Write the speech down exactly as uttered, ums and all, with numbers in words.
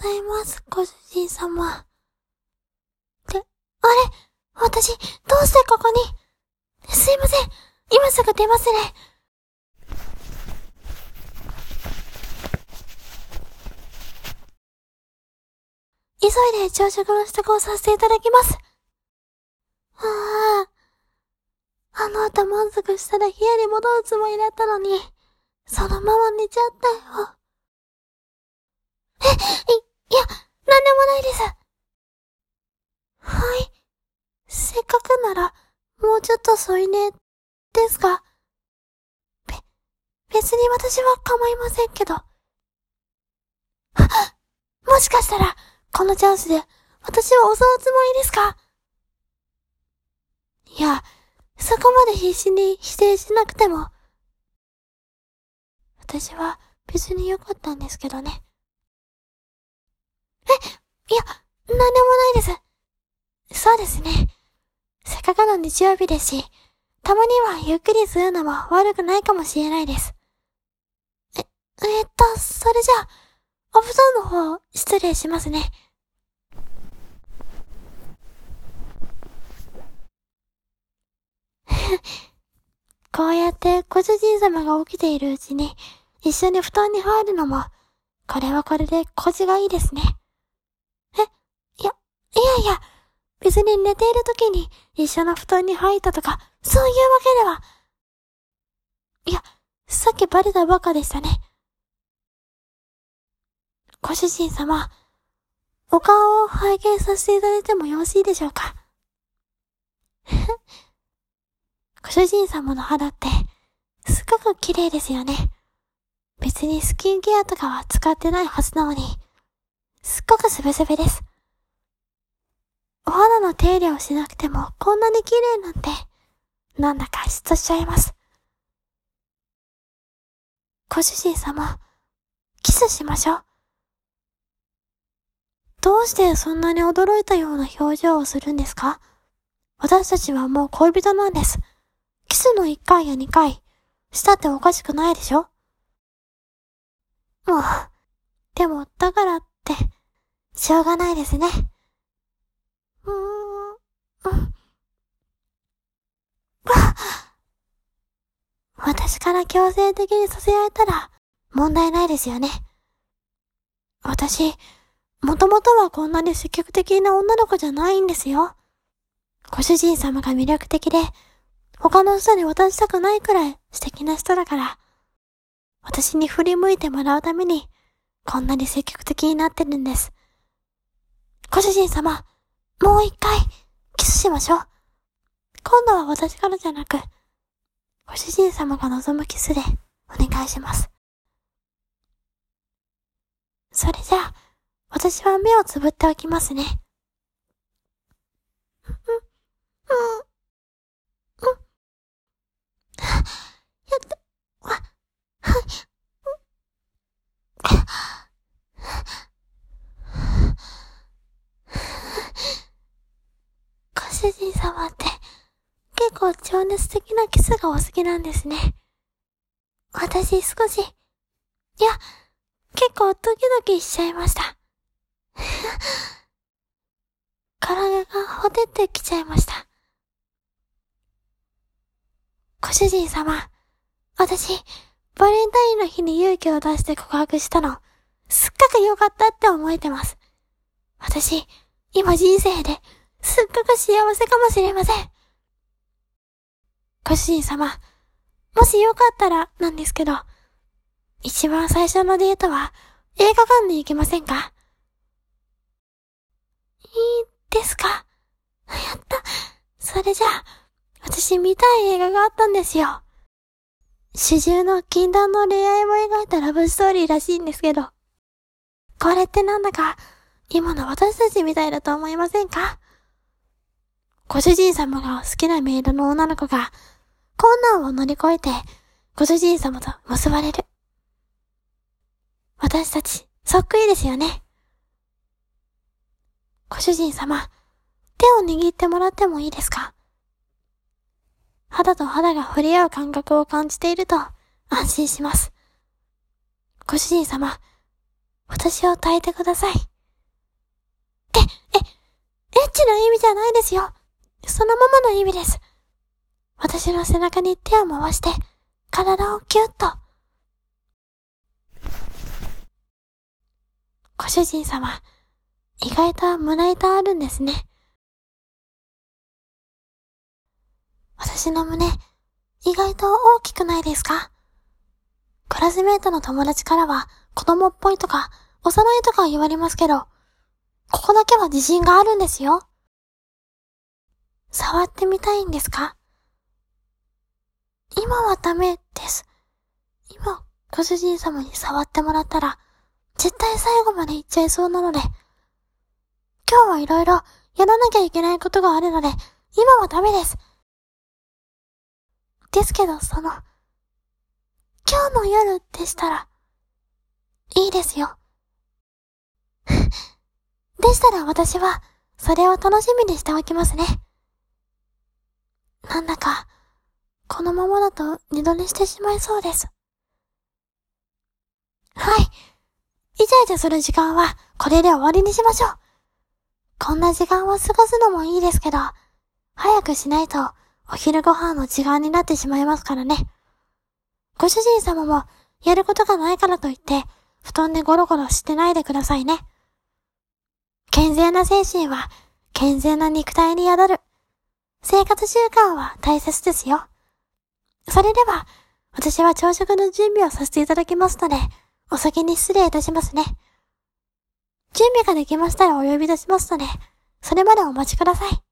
ざいます、ご主人様。って、あれ私、どうしてここにすいません。今すぐ出ますね。急いで朝食の支度をさせていただきます。ああ、あの後満足したら部屋に戻るつもりだったのに、そのまま寝ちゃったよ。え、い、いや、なんでもないです。はい。せっかくなら、もうちょっと添い寝、ですが、べ、別に私は構いませんけど。もしかしたら、このチャンスで、私を襲うつもりですか？いや、そこまで必死に否定しなくても、私は別に良かったんですけどね。え、いや、なんでもないです。そうですね。せっかくの日曜日ですし、たまにはゆっくりするのも悪くないかもしれないです。え、えーっと、それじゃあ、お布団の方、失礼しますね。こうやってご主人様が起きているうちに、一緒に布団に入るのも、これはこれで心地がいいですね。え、いや、いやいや、別に寝ている時に一緒の布団に入ったとか、そういうわけでは。いや、さっきバレたばっかでしたね。ご主人様、お顔を拝見させていただいてもよろしいでしょうか。ご主人様の肌って、すごく綺麗ですよね。別にスキンケアとかは使ってないはずなのに、すっごくスベスベです。お肌の手入れをしなくてもこんなに綺麗なんて、なんだか嫉妬しちゃいます。ご主人様、キスしましょう。どうしてそんなに驚いたような表情をするんですか？私たちはもう恋人なんです。キスのいっかいやにかい、したっておかしくないでしょ？もう、でもだからって、しょうがないですね。うーん、うん。私から強制的にさせられたら問題ないですよね。私、もともとはこんなに積極的な女の子じゃないんですよ。ご主人様が魅力的で、他の人に渡したくないくらい素敵な人だから、私に振り向いてもらうために、こんなに積極的になってるんです。ご主人様、もう一回、キスしましょう。今度は私からじゃなく、ご主人様が望むキスでお願いします。それじゃあ、私は目をつぶっておきますね。うん、うん、うん。やった、わ、はい。ご主人様って結構情熱的なキスがお好きなんですね。私少し、いや、結構ドキドキしちゃいました。体がほてってきちゃいました。ご主人様、私、バレンタインの日に勇気を出して告白したの、すっごく良かったって思えてます。私、今人生ですっごく幸せかもしれません。ご主人様、もしよかったらなんですけど、一番最初のデートは映画館に行きませんか？いいですか？やった。それじゃあ、私見たい映画があったんですよ。主従の禁断の恋愛を描いたラブストーリーらしいんですけど、これってなんだか今の私たちみたいだと思いませんか？ご主人様が好きなメイドの女の子が困難を乗り越えてご主人様と結ばれる。私たちそっくりですよね。ご主人様、手を握ってもらってもいいですか？肌と肌が触れ合う感覚を感じていると安心します。ご主人様、私を抱いてください。 け、え、エッチな意味じゃないですよ。そのままの意味です。私の背中に手を回して、体をキュッと。ご主人様、意外と胸板あるんですね。私の胸、意外と大きくないですか？クラスメートの友達からは子供っぽいとか幼いとか言われますけど、ここだけは自信があるんですよ。触ってみたいんですか？今はダメです。今、ご主人様に触ってもらったら、絶対最後まで行っちゃいそうなので、今日はいろいろやらなきゃいけないことがあるので、今はダメです。ですけど、その、今日の夜でしたら、いいですよ。でしたら私は、それを楽しみにしておきますね。なんだか、このままだと二度寝してしまいそうです。はい。イチャイチャする時間は、これで終わりにしましょう。こんな時間を過ごすのもいいですけど、早くしないと、お昼ご飯の時間になってしまいますからね。ご主人様も、やることがないからといって、布団でゴロゴロしてないでくださいね。健全な精神は、健全な肉体に宿る。生活習慣は大切ですよ。それでは、私は朝食の準備をさせていただきますので、お先に失礼いたしますね。準備ができましたらお呼び出しますので、それまでお待ちください。